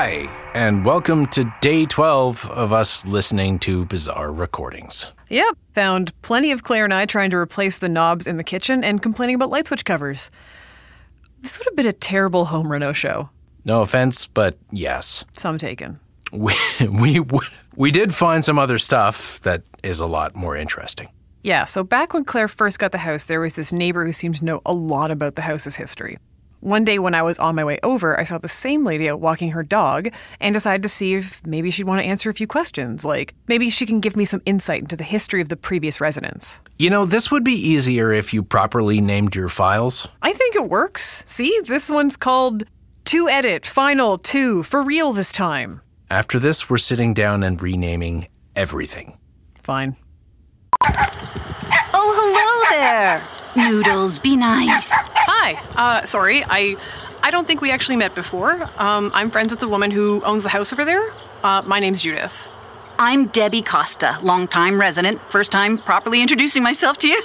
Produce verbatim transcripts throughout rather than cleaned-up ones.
Hi, and welcome to day twelve of us listening to bizarre recordings. Yep, found plenty of Claire and I trying to replace the knobs in the kitchen and complaining about light switch covers. This would have been a terrible home reno show. No offense, but yes. Some taken. We, we, we did find some other stuff that is a lot more interesting. Yeah, so back when Claire first got the house, there was this neighbor who seemed to know a lot about the house's history. One day when I was on my way over, I saw the same lady out walking her dog and decided to see if maybe she'd want to answer a few questions, like maybe she can give me some insight into the history of the previous residents. You know, this would be easier if you properly named your files. I think it works. See, this one's called To Edit, Final, two, for real this time. After this, we're sitting down and renaming everything. Fine. Oh, hello there. Noodles, be nice. Hi. Uh, sorry, I I don't think we actually met before. Um, I'm friends with the woman who owns the house over there. Uh, my name's Judith. I'm Debbie Costa, longtime resident. First time properly introducing myself to you.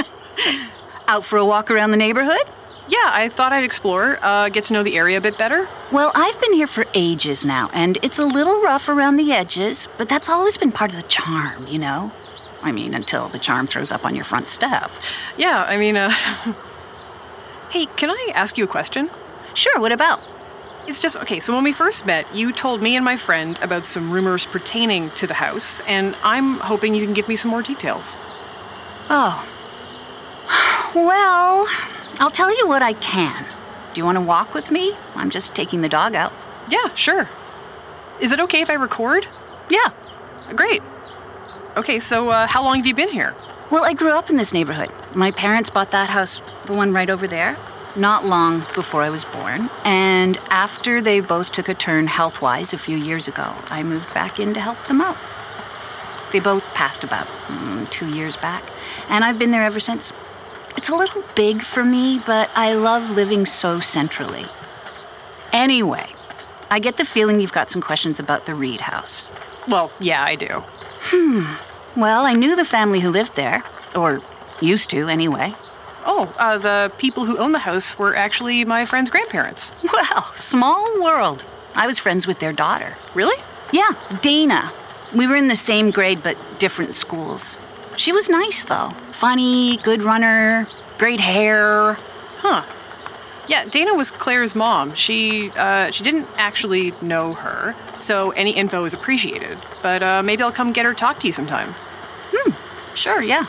Out for a walk around the neighborhood? Yeah, I thought I'd explore, uh, get to know the area a bit better. Well, I've been here for ages now, and it's a little rough around the edges, but that's always been part of the charm, you know? I mean, until the charm throws up on your front step. Yeah, I mean, uh... Hey, can I ask you a question? Sure, what about? It's just, okay, so when we first met, you told me and my friend about some rumors pertaining to the house, and I'm hoping you can give me some more details. Oh. Well, I'll tell you what I can. Do you want to walk with me? I'm just taking the dog out. Yeah, sure. Is it okay if I record? Yeah. Great. Okay, so uh, how long have you been here? Well, I grew up in this neighborhood. My parents bought that house, the one right over there, not long before I was born. And after they both took a turn health-wise a few years ago, I moved back in to help them out. They both passed about mm, two years back, and I've been there ever since. It's a little big for me, but I love living so centrally. Anyway, I get the feeling you've got some questions about the Reed house. Well, yeah, I do. Hmm. Well, I knew the family who lived there, or used to anyway. Oh, uh, the people who own the house were actually my friend's grandparents. Well, small world. I was friends with their daughter. Really? Yeah, Dana. We were in the same grade, but different schools. She was nice, though. Funny, good runner, great hair. Huh. Yeah, Dana was Claire's mom. She, uh, she didn't actually know her, so any info is appreciated. But uh, maybe I'll come get her to talk to you sometime. Hmm, sure, yeah.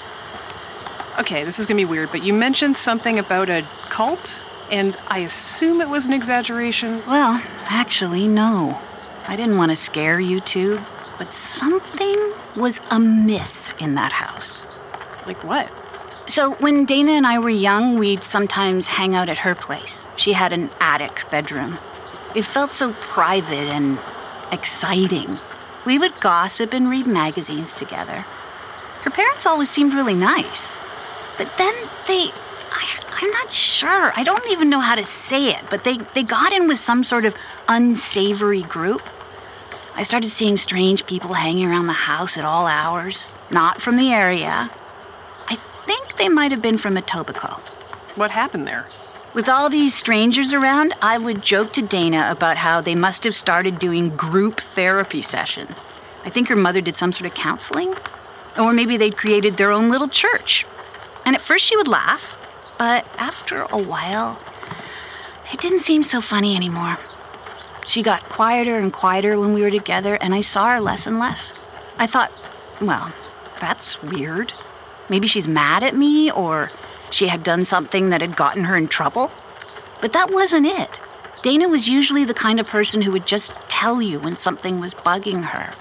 Okay, this is gonna be weird, but you mentioned something about a cult, and I assume it was an exaggeration. Well, actually, no. I didn't want to scare you two, but something was amiss in that house. Like what? So when Dana and I were young, we'd sometimes hang out at her place. She had an attic bedroom. It felt so private and exciting. We would gossip and read magazines together. Her parents always seemed really nice. But then they... I, I'm not sure. I don't even know how to say it, but they, they got in with some sort of unsavory group. I started seeing strange people hanging around the house at all hours. Not from the area. I think they might have been from Etobicoke. What happened there? With all these strangers around, I would joke to Dana about how they must have started doing group therapy sessions. I think her mother did some sort of counseling. Or maybe they'd created their own little church. And at first she would laugh, but after a while, it didn't seem so funny anymore. She got quieter and quieter when we were together, and I saw her less and less. I thought, well, that's weird. Maybe she's mad at me, or she had done something that had gotten her in trouble. But that wasn't it. Dana was usually the kind of person who would just tell you when something was bugging her.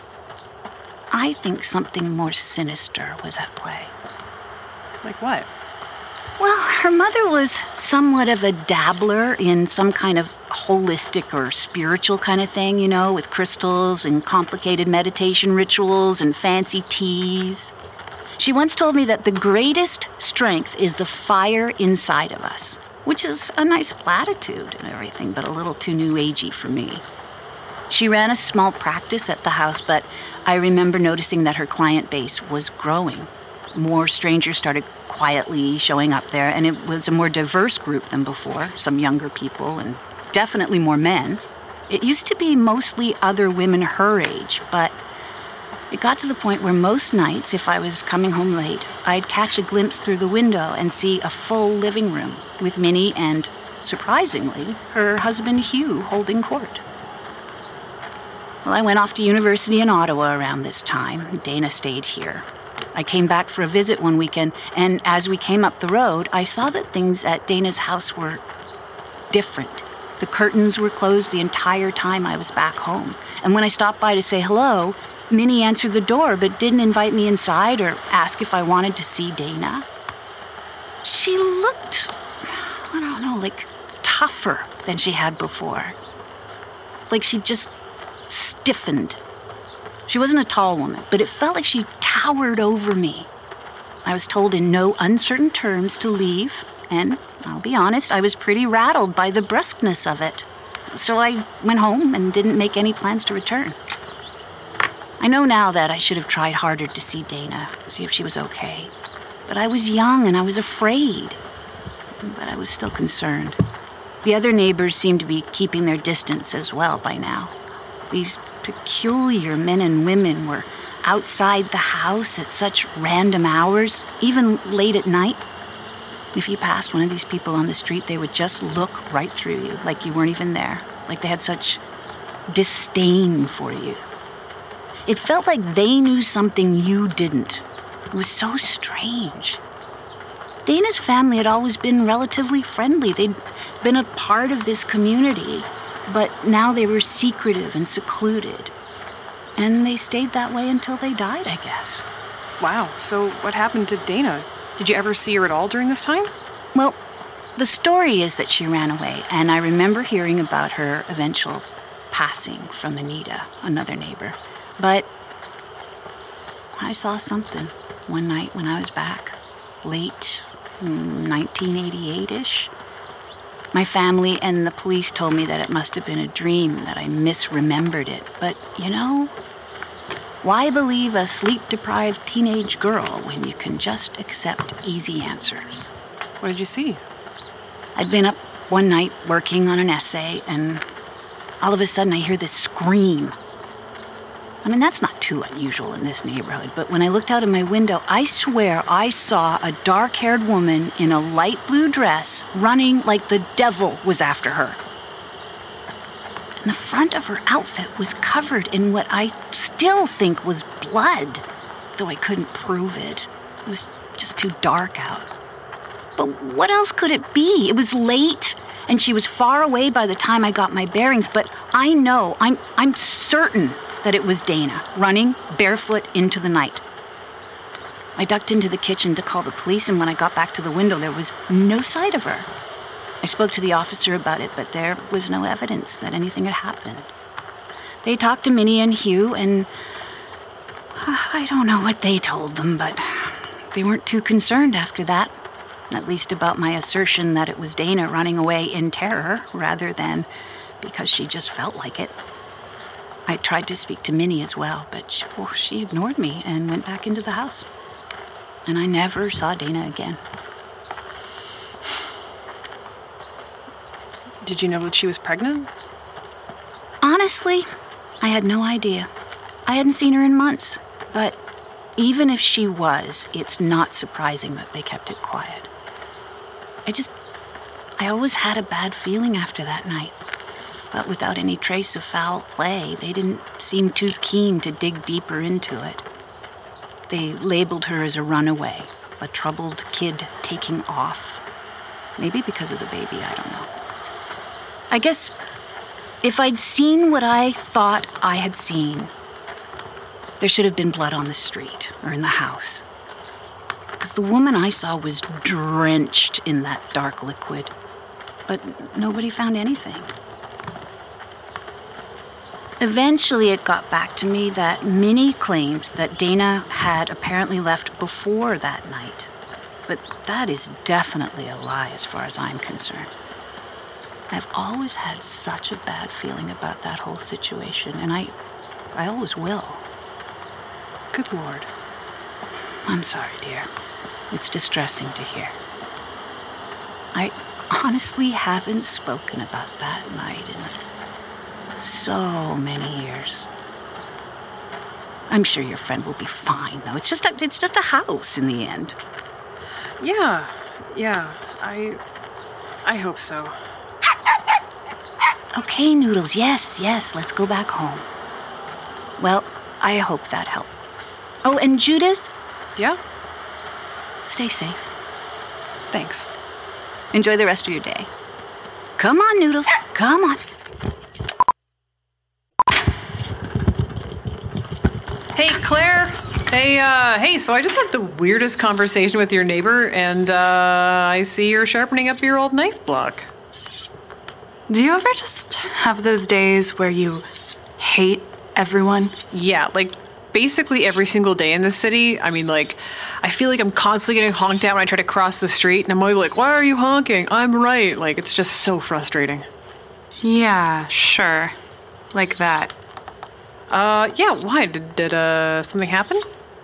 I think something more sinister was at play. Like what? Well, her mother was somewhat of a dabbler in some kind of holistic or spiritual kind of thing, you know, with crystals and complicated meditation rituals and fancy teas. She once told me that the greatest strength is the fire inside of us, which is a nice platitude and everything, but a little too new agey for me. She ran a small practice at the house, but I remember noticing that her client base was growing. More strangers started quietly showing up there, and it was a more diverse group than before, some younger people and definitely more men. It used to be mostly other women her age, but it got to the point where most nights, if I was coming home late, I'd catch a glimpse through the window and see a full living room with Minnie and, surprisingly, her husband Hugh holding court. Well, I went off to university in Ottawa around this time. Dana stayed here. I came back for a visit one weekend, and as we came up the road, I saw that things at Dana's house were different. The curtains were closed the entire time I was back home. And when I stopped by to say hello, Minnie answered the door but didn't invite me inside or ask if I wanted to see Dana. She looked, I don't know, like tougher than she had before. Like she just stiffened. She wasn't a tall woman, but it felt like she towered over me. I was told in no uncertain terms to leave, and I'll be honest, I was pretty rattled by the brusqueness of it. So I went home and didn't make any plans to return. I know now that I should have tried harder to see Dana, see if she was okay. But I was young and I was afraid. But I was still concerned. The other neighbors seemed to be keeping their distance as well by now. These peculiar men and women were outside the house at such random hours, even late at night. If you passed one of these people on the street, they would just look right through you, like you weren't even there, like they had such disdain for you. It felt like they knew something you didn't. It was so strange. Dana's family had always been relatively friendly. They'd been a part of this community, but now they were secretive and secluded. And they stayed that way until they died, I guess. Wow, so what happened to Dana? Did you ever see her at all during this time? Well, the story is that she ran away, and I remember hearing about her eventual passing from Anita, another neighbor. But I saw something one night when I was back, late nineteen eighty-eight-ish. My family and the police told me that it must have been a dream, that I misremembered it. But, you know, why believe a sleep-deprived teenage girl when you can just accept easy answers? What did you see? I'd been up one night working on an essay, and all of a sudden I hear this scream. I mean, that's not too unusual in this neighborhood, but when I looked out of my window, I swear I saw a dark-haired woman in a light blue dress running like the devil was after her. And the front of her outfit was covered in what I still think was blood, though I couldn't prove it. It was just too dark out. But what else could it be? It was late, and she was far away by the time I got my bearings, but I know, I'm I'm certain that it was Dana, running barefoot into the night. I ducked into the kitchen to call the police, and when I got back to the window, there was no sight of her. I spoke to the officer about it, but there was no evidence that anything had happened. They talked to Minnie and Hugh, and uh, I don't know what they told them, but they weren't too concerned after that, at least about my assertion that it was Dana running away in terror rather than because she just felt like it. I tried to speak to Minnie as well, but she, oh, she ignored me and went back into the house. And I never saw Dana again. Did you know that she was pregnant? Honestly, I had no idea. I hadn't seen her in months. But even if she was, it's not surprising that they kept it quiet. I just, I always had a bad feeling after that night. But without any trace of foul play, they didn't seem too keen to dig deeper into it. They labeled her as a runaway, a troubled kid taking off. Maybe because of the baby, I don't know. I guess if I'd seen what I thought I had seen, there should have been blood on the street or in the house. Because the woman I saw was drenched in that dark liquid. But nobody found anything. Eventually, it got back to me that Minnie claimed that Dana had apparently left before that night. But that is definitely a lie as far as I'm concerned. I've always had such a bad feeling about that whole situation, and I, I always will. Good Lord. I'm sorry, dear. It's distressing to hear. I honestly haven't spoken about that night in So many years. I'm sure your friend will be fine, though. It's just a, it's just a house in the end. Yeah, yeah, I, I hope so. Okay, Noodles, yes, yes, let's go back home. Well, I hope that helped. Oh, and Judith, Yeah? stay safe. Thanks. Enjoy the rest of your day. Come on, Noodles, come on. Hey, Claire. Hey, uh, hey, so I just had the weirdest conversation with your neighbor, and, uh, I see you're sharpening up your old knife block. Do you ever just have those days where you hate everyone? Yeah, like, basically every single day in this city. I mean, like, I feel like I'm constantly getting honked at when I try to cross the street, and I'm always like, why are you honking? I'm right. Like, it's just so frustrating. Yeah, sure. Like that. Uh, yeah, why? Did, did, uh, something happen?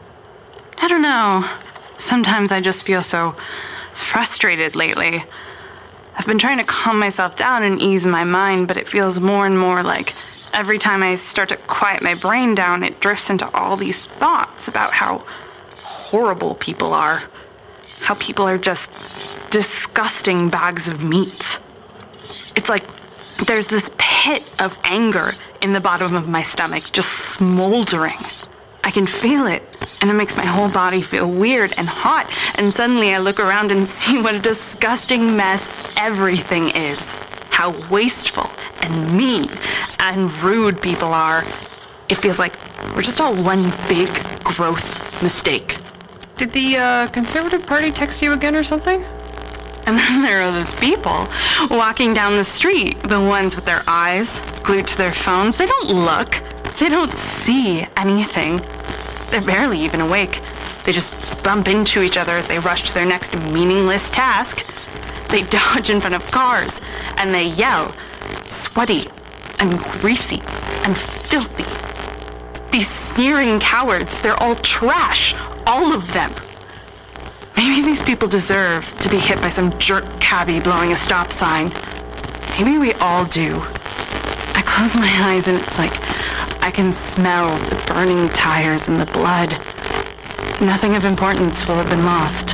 I don't know. Sometimes I just feel so frustrated lately. I've been trying to calm myself down and ease my mind, but it feels more and more like every time I start to quiet my brain down, it drifts into all these thoughts about how horrible people are. How people are just disgusting bags of meat. It's like there's this pit of anger in the bottom of my stomach, just smoldering. I can feel it, and it makes my whole body feel weird and hot, and suddenly I look around and see what a disgusting mess everything is. How wasteful and mean and rude people are. It feels like we're just all one big, gross mistake. Did the, uh, Conservative Party text you again or something? And then there are those people walking down the street, the ones with their eyes glued to their phones. They don't look. They don't see anything. They're barely even awake. They just bump into each other as they rush to their next meaningless task. They dodge in front of cars, and they yell, sweaty and greasy and filthy. These sneering cowards, they're all trash, all of them. Maybe these people deserve to be hit by some jerk cabbie blowing a stop sign. Maybe we all do. I close my eyes and it's like I can smell the burning tires and the blood. Nothing of importance will have been lost.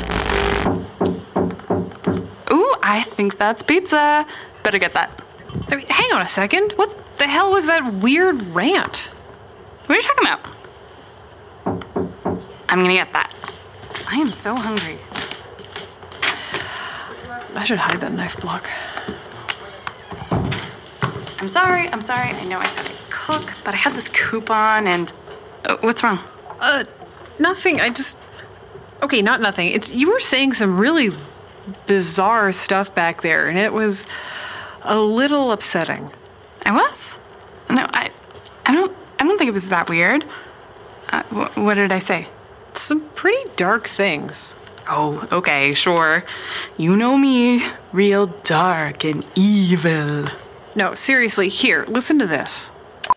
Ooh, I think that's pizza. Better get that. I mean, hang on a second. What the hell was that weird rant? What are you talking about? I'm gonna get that. I am so hungry. I should hide that knife block. I'm sorry, I'm sorry. I know I said I'd cook, but I had this coupon and... Uh, what's wrong? Uh, nothing. I just... Okay, not nothing. It's you were saying some really bizarre stuff back there, and it was a little upsetting. I was? No, I... I don't... I don't think it was that weird. Uh, wh- what did I say? Some pretty dark things. Oh, okay, sure. You know me. Real dark and evil. No, seriously, here, listen to this.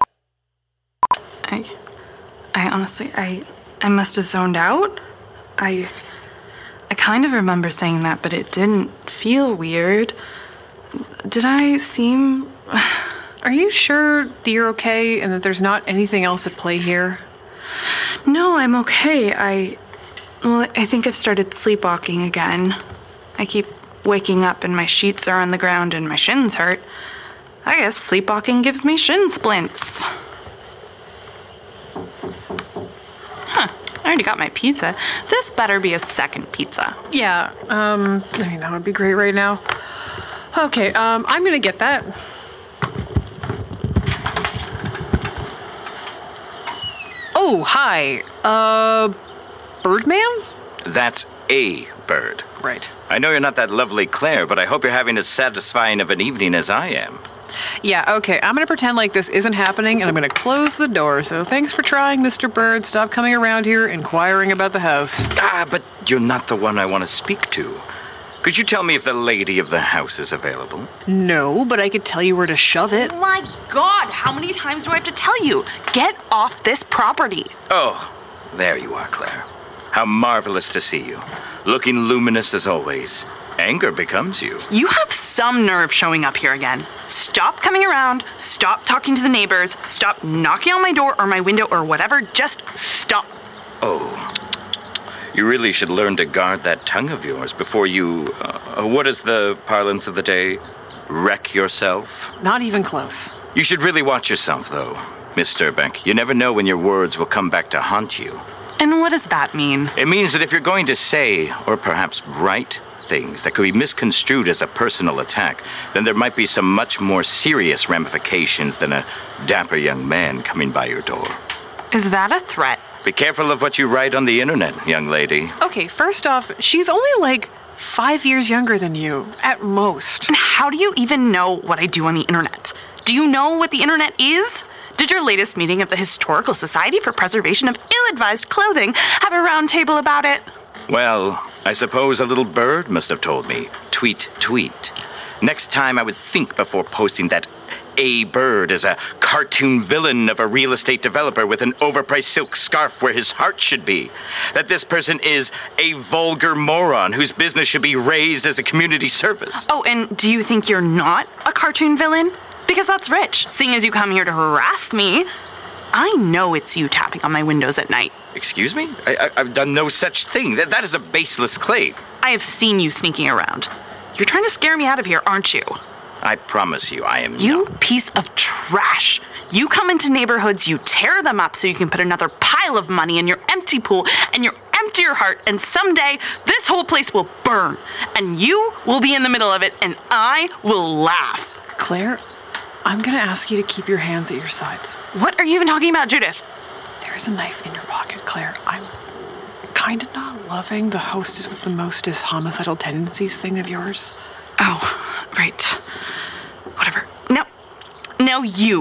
I... I honestly... I... I must have zoned out. I... I kind of remember saying that, but it didn't feel weird. Did I seem... Are you sure that you're okay and that there's not anything else at play here? No, I'm okay. I... Well, I think I've started sleepwalking again. I keep waking up and my sheets are on the ground and my shins hurt. I guess sleepwalking gives me shin splints. Huh. I already got my pizza. This better be a second pizza. Yeah, um, I mean, that would be great right now. Okay, um, I'm gonna get that. Oh, hi. Uh, Birdman? That's a bird. Right. I know you're not that lovely Claire, but I hope you're having as satisfying of an evening as I am. Yeah, okay, I'm gonna pretend like this isn't happening, and I'm gonna close the door. So thanks for trying, Mister Bird. Stop coming around here inquiring about the house. Ah, but you're not the one I want to speak to. Could you tell me if the lady of the house is available? No, but I could tell you where to shove it. My God, how many times do I have to tell you? Get off this property. Oh, there you are, Claire. How marvelous to see you. Looking luminous as always. Anger becomes you. You have some nerve showing up here again. Stop coming around. Stop talking to the neighbors. Stop knocking on my door or my window or whatever. Just stop. Oh. You really should learn to guard that tongue of yours before you, uh, what is the parlance of the day? Wreck yourself? Not even close. You should really watch yourself, though, Miss Sturbeck. You never know when your words will come back to haunt you. And what does that mean? It means that if you're going to say, or perhaps write, things that could be misconstrued as a personal attack, then there might be some much more serious ramifications than a dapper young man coming by your door. Is that a threat? Be careful of what you write on the internet, young lady. Okay, first off, she's only like five years younger than you, at most. And how do you even know what I do on the internet? Do you know what the internet is? Did your latest meeting of the Historical Society for Preservation of Ill-Advised Clothing have a round table about it? Well, I suppose a little bird must have told me. Tweet, tweet. Next time I would think before posting that A Bird as a cartoon villain of a real estate developer with an overpriced silk scarf where his heart should be. That this person is a vulgar moron whose business should be raised as a community service. Oh, and do you think you're not a cartoon villain? Because that's rich, seeing as you come here to harass me. I know it's you tapping on my windows at night. Excuse me? I, I, I've done no such thing. That, that is a baseless claim. I have seen you sneaking around. You're trying to scare me out of here, aren't you? I promise you, I am You not. piece of trash. You come into neighborhoods, you tear them up so you can put another pile of money in your empty pool, and you empty your heart, and someday this whole place will burn, and you will be in the middle of it, and I will laugh. Claire, I'm gonna ask you to keep your hands at your sides. What are you even talking about, Judith? There is a knife in your pocket, Claire. I'm kind of not loving the hostess with the mostest homicidal tendencies thing of yours. Oh, right. Whatever. Now, now you.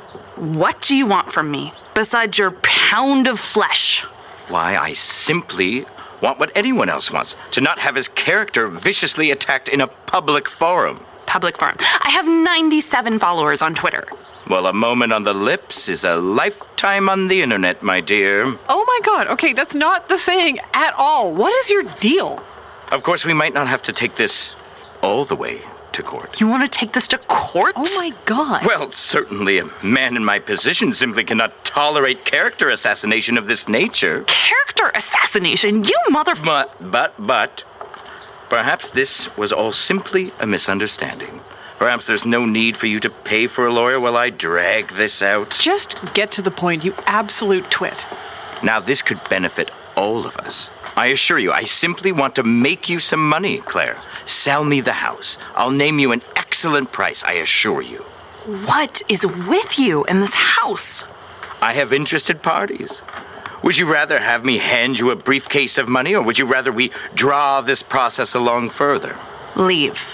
What do you want from me besides your pound of flesh? Why, I simply want what anyone else wants. To not have his character viciously attacked in a public forum. Public forum. I have ninety-seven followers on Twitter. Well, a moment on the lips is a lifetime on the internet, my dear. Oh my god, okay, that's not the saying at all. What is your deal? Of course, we might not have to take this all the way to court. You want to take this to court? Oh my god. Well, certainly a man in my position simply cannot tolerate character assassination of this nature. Character assassination? You mother... But, but, but, perhaps this was all simply a misunderstanding. Perhaps there's no need for you to pay for a lawyer while I drag this out. Just get to the point, you absolute twit. Now, this could benefit all of us. I assure you, I simply want to make you some money, Claire. Sell me the house. I'll name you an excellent price, I assure you. What is with you in this house? I have interested parties. Would you rather have me hand you a briefcase of money, or would you rather we draw this process along further? Leave.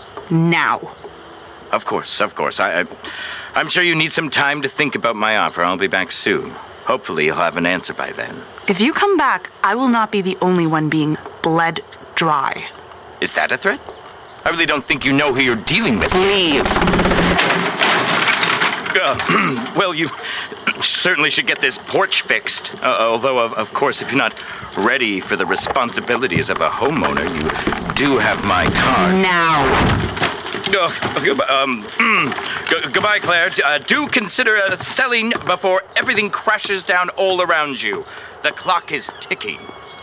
Now. Of course, of course. I, I, I'm sure you need some time to think about my offer. I'll be back soon. Hopefully you'll have an answer by then. If you come back, I will not be the only one being bled dry. Is that a threat? I really don't think you know who you're dealing with. Leave. Uh, well, you certainly should get this porch fixed. Uh, although, of, of course, if you're not ready for the responsibilities of a homeowner, you do have my card. Now. Uh, um, mm, g- goodbye, Claire. Uh, do consider uh, selling before everything crashes down all around you. The clock is ticking.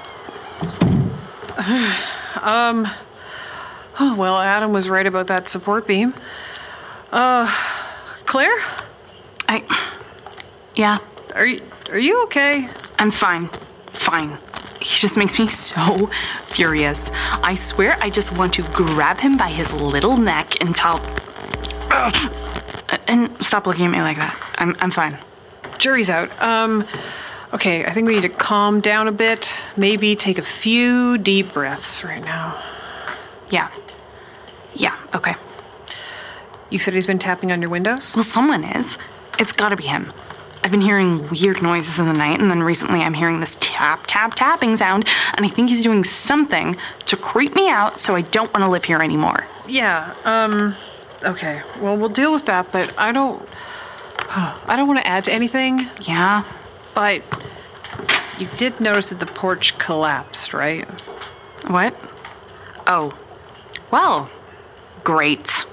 um, oh, well, Adam was right about that support beam. Uh, Claire? I... Yeah. Are you, are you okay? I'm fine. Fine. He just makes me so furious. I swear I just want to grab him by his little neck and tell... Ugh. And stop looking at me like that. I'm I'm fine. Jury's out. Um, okay, I think we need to calm down a bit. Maybe take a few deep breaths right now. Yeah. Yeah, okay. You said he's been tapping on your windows? Well, someone is. It's gotta be him. I've been hearing weird noises in the night, and then recently I'm hearing this tap, tap, tapping sound, and I think he's doing something to creep me out, so I don't want to live here anymore. Yeah, um, okay. Well, we'll deal with that, but I don't... I don't want to add to anything. Yeah? But you did notice that the porch collapsed, right? What? Oh, Well, great.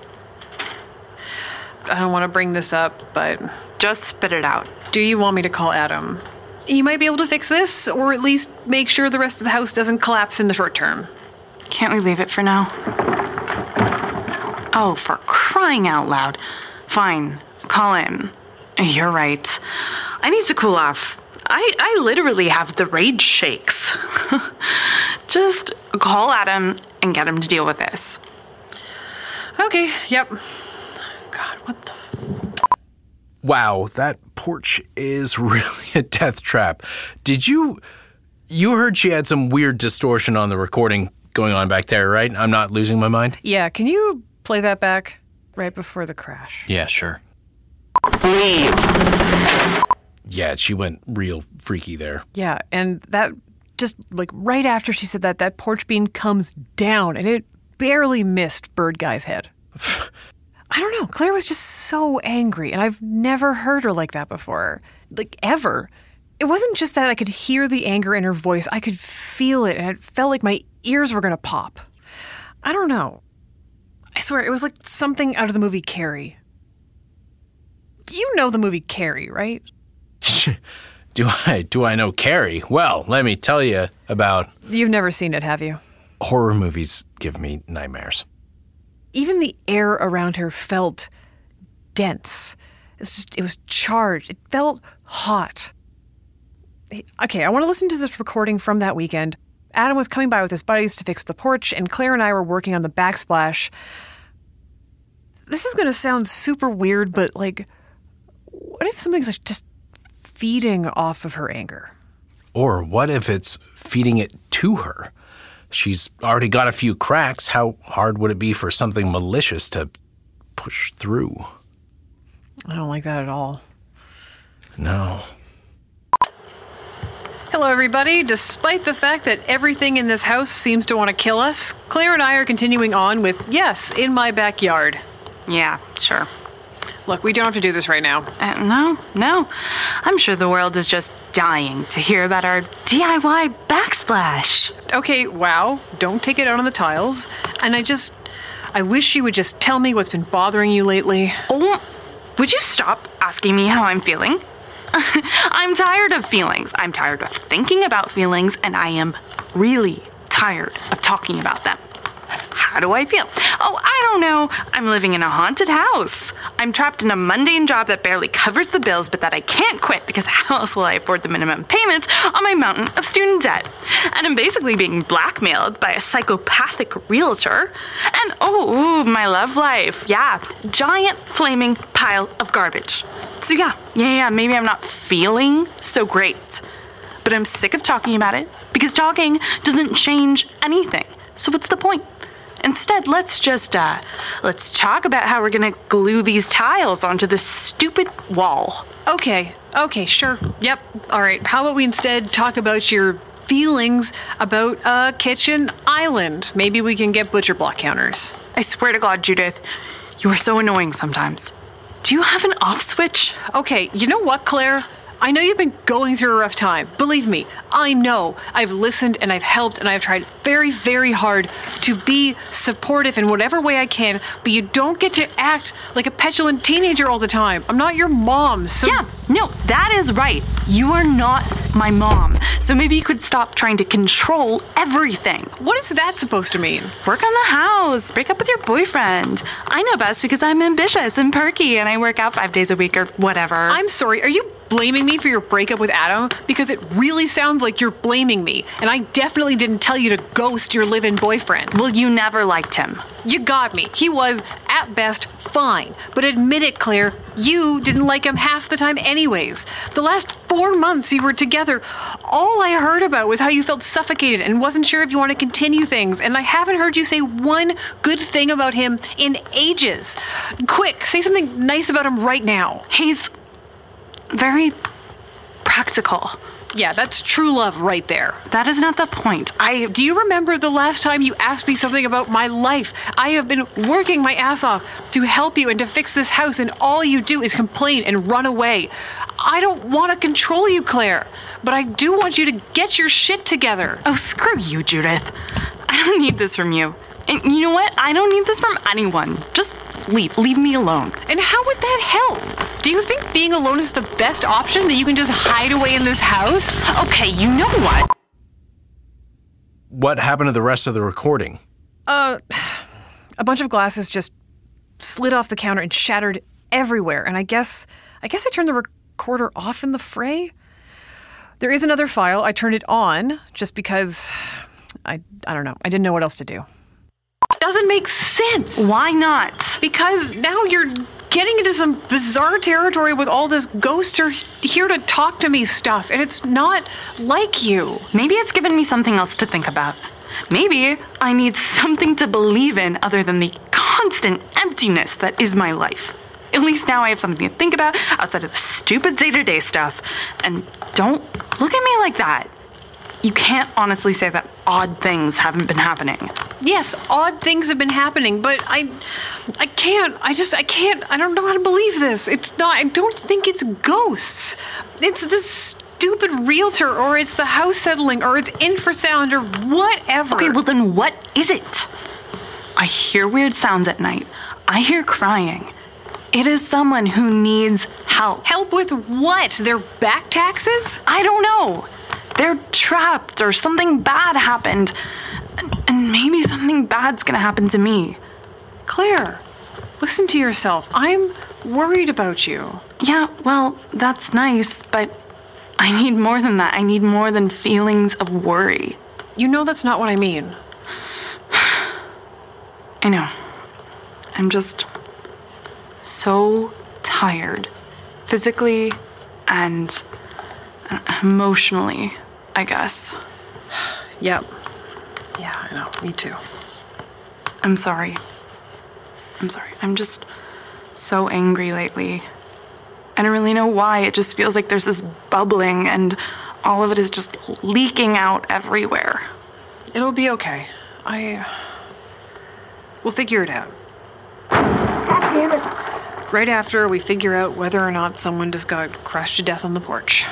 I don't want to bring this up, but Just spit it out. do you want me to call Adam? He might be able to fix this, or at least make sure the rest of the house doesn't collapse in the short term. Can't we leave it for now? Oh, for crying out loud. Fine, call him. You're right. I need to cool off. I, I literally have the rage shakes. Just call Adam and get him to deal with this. Okay, yep. God, what the... Wow, that porch is really a death trap. Did you... You heard she had some weird distortion on the recording going on back there, right? I'm not losing my mind? Yeah, can you play that back right before the crash? Yeah, sure. Leave. Yeah, she went real freaky there. Yeah, and that just like right after she said that, that porch beam comes down and it barely missed Bird Guy's head. I don't know. Claire was just so angry, and I've never heard her like that before. Like, ever. It wasn't just that I could hear the anger in her voice. I could feel it, and it felt like my ears were going to pop. I don't know. I swear, it was like something out of the movie Carrie. You know the movie Carrie, right? do I do I know Carrie? Well, let me tell you about... You've never seen it, have you? Horror movies give me nightmares. Even the air around her felt dense. It was just, it was charged. It felt hot. Okay, I want to listen to this recording from that weekend. Adam was coming by with his buddies to fix the porch, and Claire and I were working on the backsplash. This is going to sound super weird, but like, what if something's like just feeding off of her anger? Or what if it's feeding it to her? She's already got a few cracks. How hard would it be for something malicious to push through? I don't like that at all. No. Hello, everybody. Despite the fact that everything in this house seems to want to kill us, Claire and I are continuing on with, yes, in my backyard. Yeah, sure. Look, we don't have to do this right now. Uh, no, no. I'm sure the world is just dying to hear about our D I Y backsplash. Okay, wow, don't take it out on the tiles. And I just, I wish you would just tell me what's been bothering you lately. Oh, would you stop asking me how I'm feeling? I'm tired of feelings. I'm tired of thinking about feelings, and I am really tired of talking about them. How do I feel? Oh, I don't know. I'm living in a haunted house. I'm trapped in a mundane job that barely covers the bills, but that I can't quit because how else will I afford the minimum payments on my mountain of student debt? And I'm basically being blackmailed by a psychopathic realtor. And oh, ooh, my love life. Yeah, giant flaming pile of garbage. So yeah, yeah, yeah, maybe I'm not feeling so great, but I'm sick of talking about it because talking doesn't change anything. So what's the point? Instead, let's just, uh, let's talk about how we're gonna glue these tiles onto this stupid wall. Okay, okay, sure. Yep, all right. How about we instead talk about your feelings about a kitchen island? Maybe we can get butcher block counters. I swear to God, Judith, you are so annoying sometimes. Do you have an off switch? Okay, you know what, Claire? I know you've been going through a rough time. Believe me, I know. I've listened and I've helped and I've tried very, very hard to be supportive in whatever way I can, but you don't get to act like a petulant teenager all the time. I'm not your mom, so... Yeah, no, that is right. You are not my mom. So maybe you could stop trying to control everything. What is that supposed to mean? Work on the house. Break up with your boyfriend. I know best because I'm ambitious and perky and I work out five days a week or whatever. I'm sorry, are you blaming me for your breakup with Adam? Because it really sounds like you're blaming me, and I definitely didn't tell you to ghost your live-in boyfriend. Well, you never liked him. You got me. He was, at best, fine. But admit it, Claire, you didn't like him half the time anyways. The last four months you were together, all I heard about was how you felt suffocated and wasn't sure if you want to continue things, and I haven't heard you say one good thing about him in ages. Quick, say something nice about him right now. He's very practical. Yeah, that's true love right there. That is not the point. I... Do you remember the last time you asked me something about my life? I have been working my ass off to help you and to fix this house, and all you do is complain and run away. I don't want to control you, Claire, but I do want you to get your shit together. Oh, screw you, Judith. I don't need this from you. And you know what? I don't need this from anyone. Just leave. Leave me alone. And how would that help? Do you think being alone is the best option, that you can just hide away in this house? Okay, you know what? What happened to the rest of the recording? Uh, a bunch of glasses just slid off the counter and shattered everywhere. And I guess, I guess I turned the recorder off in the fray. There is another file. I turned it on just because I, I don't know. I didn't know what else to do. Doesn't make sense. Why not? Because now you're getting into some bizarre territory with all this ghosts are here to talk to me stuff, and it's not like you. Maybe it's given me something else to think about. Maybe I need something to believe in other than the constant emptiness that is my life. At least now I have something to think about outside of the stupid day-to-day stuff. And don't look at me like that. You can't honestly say that odd things haven't been happening. Yes, odd things have been happening, but I I can't. I just I can't. I don't know how to believe this. It's not I don't think it's ghosts. It's this stupid realtor, or it's the house settling, or it's infrasound, or whatever. Okay, well then what is it? I hear weird sounds at night. I hear crying. It is someone who needs help. Help with what? Their back taxes? I don't know. They're trapped or something bad happened. And, and maybe something bad's gonna happen to me. Claire, listen to yourself. I'm worried about you. Yeah, well, that's nice, but I need more than that. I need more than feelings of worry. You know that's not what I mean. I know. I'm just so tired. Physically and emotionally, I guess. Yep. Yeah, I know. Me too. I'm sorry. I'm sorry. I'm just so angry lately. I don't really know why. It just feels like there's this bubbling and all of it is just leaking out everywhere. It'll be okay. I... We'll figure it out. Right after we figure out whether or not someone just got crushed to death on the porch.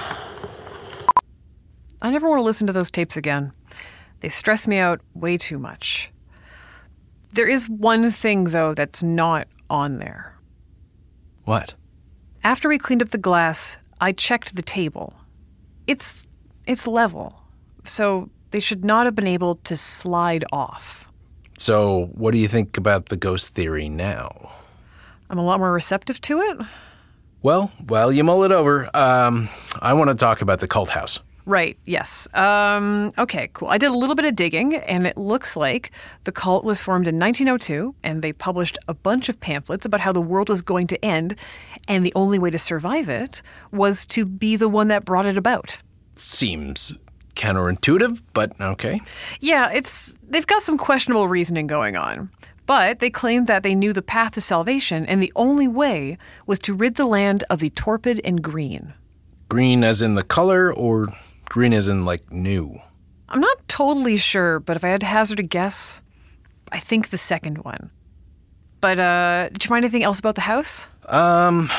I never want to listen to those tapes again. They stress me out way too much. There is one thing, though, that's not on there. What? After we cleaned up the glass, I checked the table. It's it's level, so they should not have been able to slide off. So, what do you think about the ghost theory now? I'm a lot more receptive to it. Well, while you mull it over, um, I want to talk about the cult house. Right, yes. Um, okay, cool. I did a little bit of digging, and it looks like the cult was formed in nineteen oh two, and they published a bunch of pamphlets about how the world was going to end, and the only way to survive it was to be the one that brought it about. Seems counterintuitive, but okay. Yeah, it's they've got some questionable reasoning going on. But they claimed that they knew the path to salvation, and the only way was to rid the land of the torpid and green. Green as in the color, or green as in, like, new? I'm not totally sure, but if I had to hazard a guess, I think the second one. But, uh, did you find anything else about the house? Um,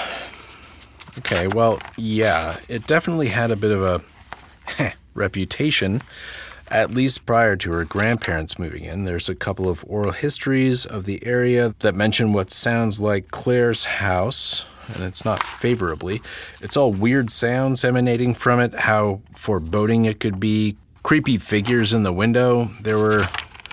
okay, well, yeah, it definitely had a bit of a reputation, at least prior to her grandparents moving in. There's a couple of oral histories of the area that mention what sounds like Claire's house, and it's not favorably. It's all weird sounds emanating from it, how foreboding it could be, creepy figures in the window. There were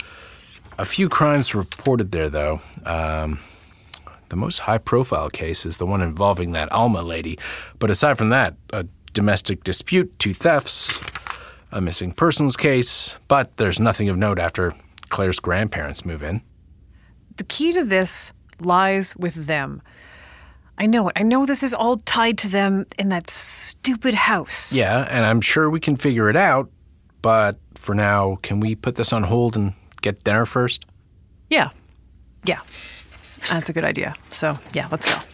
a few crimes reported there, though. Um, the most high-profile case is the one involving that Alma lady. But aside from that, a domestic dispute, two thefts, a missing persons case, but there's nothing of note after Claire's grandparents move in. The key to this lies with them. I know it. I know this is all tied to them in that stupid house. Yeah, and I'm sure we can figure it out, but for now, can we put this on hold and get dinner first? Yeah. Yeah. That's a good idea. So, yeah, let's go.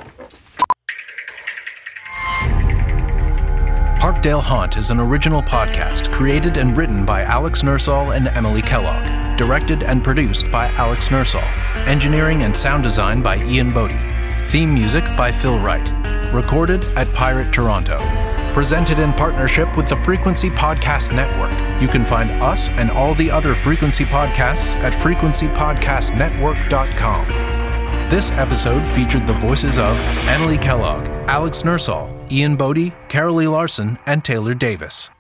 Parkdale Haunt is an original podcast created and written by Alex Nursall and Emily Kellogg. Directed and produced by Alex Nursall. Engineering and sound design by Ian Bodie. Theme music by Phil Wright. Recorded at Pirate Toronto. Presented in partnership with the Frequency Podcast Network. You can find us and all the other Frequency podcasts at frequency podcast network dot com. This episode featured the voices of Annalie Kellogg, Alex Nursall, Ian Bodie, Carolee Larson, and Taylor Davis.